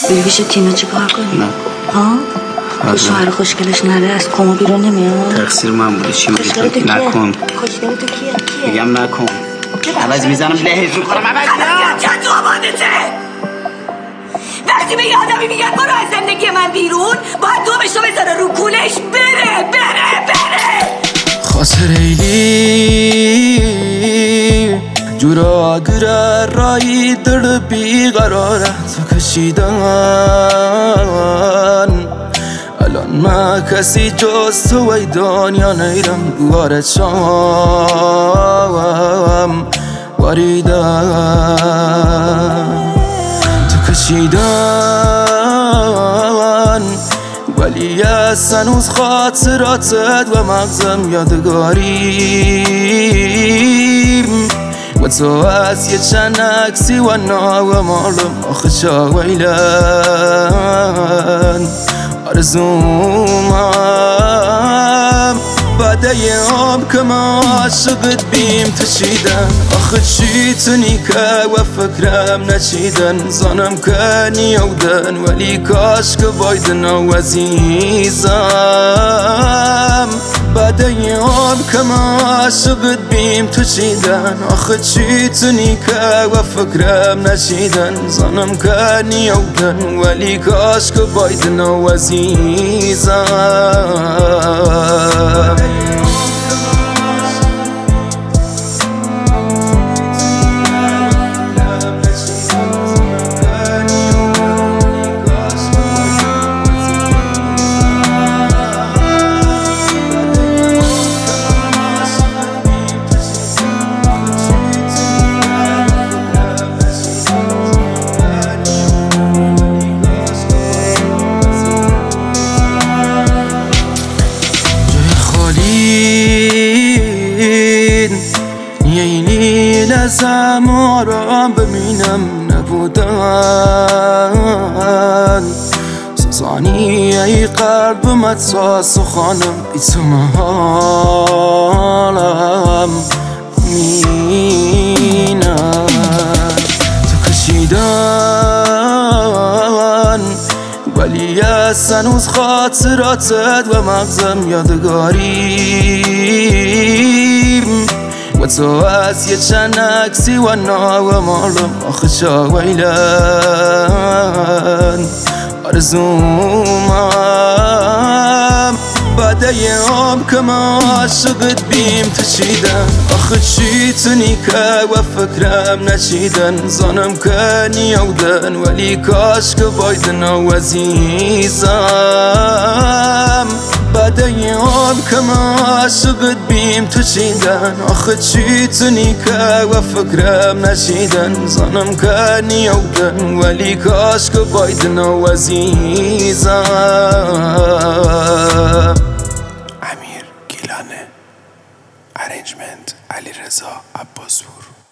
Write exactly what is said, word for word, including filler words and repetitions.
بیلویش تینا چی کار کنی؟ نه ها؟ شوهر خوشگلش نره از کما بیرون نمیاد؟ تقصیر من بوده. چی میگی تو؟ نکن. خوشگل تو کیه؟ کیه؟ میگم نکن. عوض میزنم لهش میکنم. عوض میزنم چند تو آمادته. وقتی به یه آدمی میگن برو از زندگی من بیرون، باید دومشو بذاره رو کولش بره بره بره. خاطر ایلی جورا گره رایی در بیقراره تو کشیدن. الان ما کسی جز تو ای دنیا نیرم وارد شام واریدن تو کشیدن. ولی از هنوز خاطراتت و مغزم یادگاریم و تو از یه چند عکسی و ناومالم آخه چا ویلن آرزومم بعد ایام که ما عاشقت بیم تشیدن. آخه چی تونی که و فکرم نچیدن زنم که نیودن ولی کاش که بایدن و عزیزم بعد ایام که ما عاشقت بیم تشیدن. آخه چی تونی که و فکرم نچیدن زنم که نیودن ولی کاش که بایدن و عزیزم. لازم آرام ببینم نبودن سوزانی ای قلب متساس و خانم بی تو محالم مینم تو کشیدن. ولی از هنوز خاطراتت و مغزم یادگاریم و تو از یه چند عکسی و ناومالم آخه چا ویلن آرزومم بعد ایام که ما عاشقت بیم تشیدن. آخه چی تونی که و فکرم نچیدن زنم که نیودن ولی کاش که بایدن و عزیزم بعد ایام که ما عاشقت بیم تشیدن. آخه چی تونی که و فکرم نچیدن زنم که نیودن ولی کاش که بایدن و عزیزم. امیر گیلانه، ارنجمنت علیرضا عباسپور.